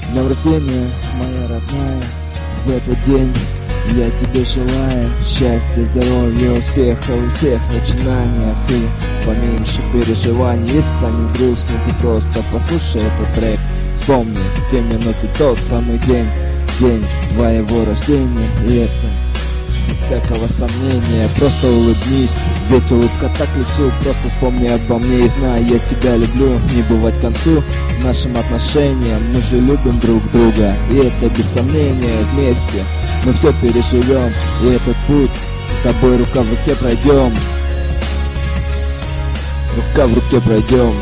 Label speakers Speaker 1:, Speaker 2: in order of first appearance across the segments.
Speaker 1: днем рождения, моя родная. В этот день я тебе желаю счастья, здоровья, успеха во всех начинаниях. И поменьше переживаний, если станет грустно, ты просто послушай этот трек. Вспомни те минуты, тот самый день твоего рождения. И это без всякого сомнения. Просто улыбнись, ведь улыбка так к лицу. Просто вспомни обо мне и знай, я тебя люблю. Не бывать к концу нашим отношениям. Мы же любим друг друга, и это без сомнения. Вместе мы все переживем, и этот путь с тобой рука в руке пройдем. Рука в руке пройдем.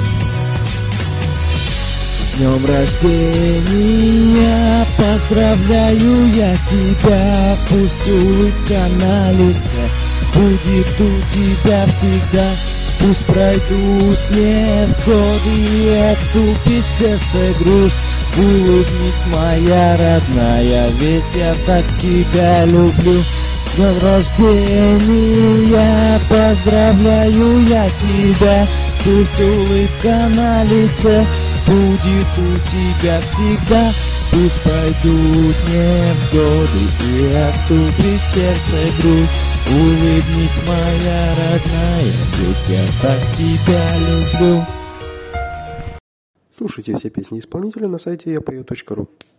Speaker 1: С днем рождения поздравляю я тебя. Пусть улыбка на лице будет у тебя всегда. Пусть пройдут невзгоды и отступит сердце грусть. Улыбнись, моя родная, ведь я так тебя люблю. С днем рождения поздравляю я тебя. Пусть улыбка на лице будет у тебя всегда. Пусть пройдут невзгоды и отступит сердце грусть. Улыбнись, моя родная, ведь я так тебя люблю.
Speaker 2: Слушайте все песни исполнителя на сайте yapою.ru.